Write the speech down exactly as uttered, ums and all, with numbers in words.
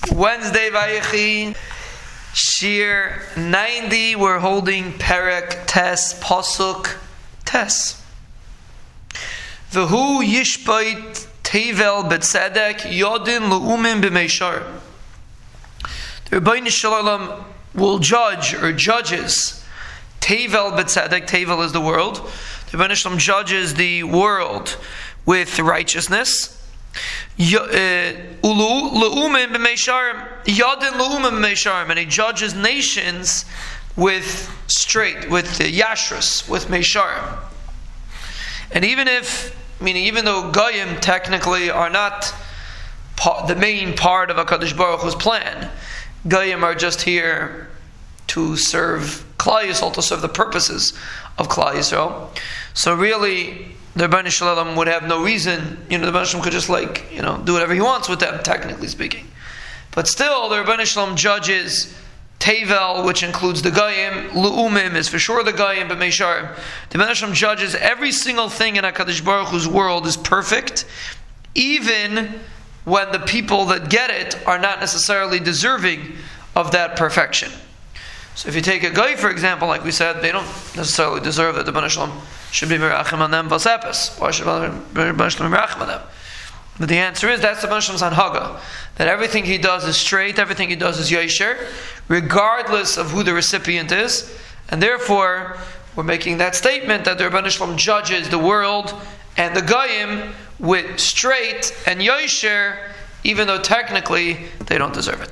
Wednesday Vayechi, Shir ninety. We're holding Perek Tes Pasuk Tes. V'hu yishbait tevel b'tzedek yodin le'umim b'meishar. The Rebbeinu Shalom will judge or judges tevel b'tzedek. Tevel is the world. The Rebbeinu Shalom judges the world with righteousness. Ulu le'umim b'meisharim, yadin le'umim b'meisharim, and he judges nations with straight, with the yashrus, with meisharim. And even if, meaning even though goyim technically are not pa- the main part of HaKadosh Baruch Hu's plan, goyim are just here to serve Klal Yisrael, to serve the purposes of Klal Yisrael. So really, the Rebbeinu Shalom would have no reason, you know, the Rebbeinu Shalom could just like, you know, do whatever he wants with them, technically speaking. But still, the Rebbeinu Shalom judges Tevel, which includes the Goyim. Lu'umim is for sure the Goyim, but Meisharim. The Rebbeinu Shalom judges every single thing in HaKadosh Baruch Hu's world is perfect, even when the people that get it are not necessarily deserving of that perfection. So if you take a Goy, for example, like we said, they don't necessarily deserve that the Rebbeinu Shalom should be merachim on them vasepes. Why should the Rebbeinu Shalom be merachim on them? But the answer is that's the Rebbeinu Shalom's hanhaga, that everything he does is straight, everything he does is yosher, regardless of who the recipient is, and therefore we're making that statement that the Rebbeinu Shalom judges the world and the goyim with straight and yosher, even though technically they don't deserve it.